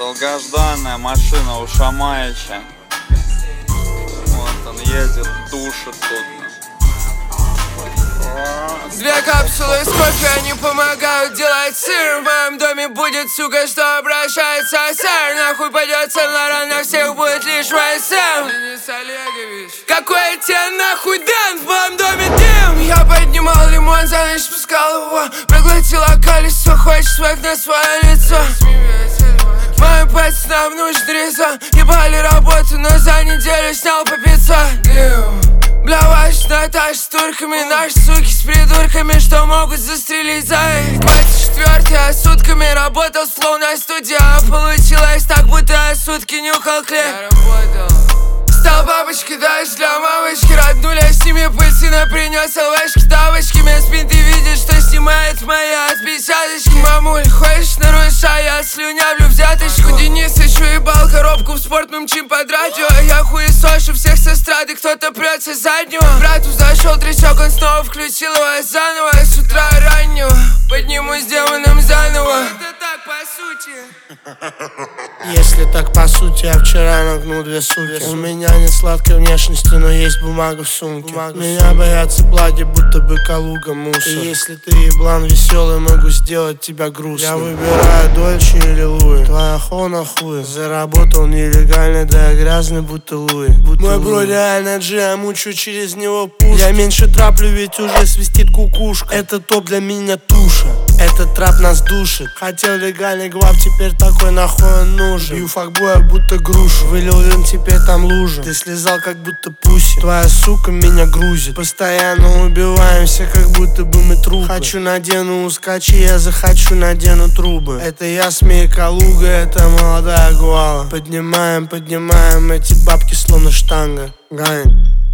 Долгожданная машина у Шамаича. Вот он едет, душит тут. Две капсулы с кофе, они помогают делать сыр. В моем доме будет сука, что обращается сэр. Нахуй пойдет Сен-Лоран, на всех будет лишь ВСМ. Денис Олегович, какой тебе нахуй Дэн? В моем доме дым. Я поднимал лимон, за ночь спускал его. Проглотила колесо, хочешь свек на свое лицо. Моим пацанам нужен резон. Ебали работу, но за неделю снял по 500. Бля, ваш Наташ с турками, наши суки с придурками, что могут застрелить за их. 24-й, сутками работал с лунной студии, а получилось так, будто сутки нюхал клей. Стал бабочкой даже для мамочки, роднули с ними пыльцина, принес ЛВшки, тапочки. Меня спин, ты видишь, что снимает мои отпечаточки. Мамуль, хочешь нарушай, я слюнявлю взяточку. Денисыч уебал коробку в спорт, мы мчим под радио. Я хуесошу всех с эстрады, кто-то прется с заднего. Брату зашел тречок, он снова включил его заново. С утра раннего поднимусь демоном заново. Это так по сути. Если так по сути, я вчера нагнул 2 суки. У меня нет сладкой внешности, но есть бумага в сумке. Меня боятся плаги, будто бы Калуга мусор. И если ты еблан веселый, могу сделать тебя грустным. Я выбираю Дольче или Луи. Твоя хона хуй. Заработал нелегально, да я грязный, будто Луи. Мой бро реально G, я мучу через него пушки. Я меньше траплю, ведь уже свистит кукушка. Это топ для меня туша. Этот трап нас душит. Хотел легальный гвап, теперь такой нахуй он нужен. Бью факбоя, будто грушу. Вылил рын, теперь там лужа. Ты слезал, как будто пуси. Твоя сука меня грузит. Постоянно убиваемся, как будто бы мы трупы. Хочу надену ускачи, я захочу надену трубы. Это я смею Калуга, это молодая гуала. Поднимаем эти бабки, словно штанга. Гань.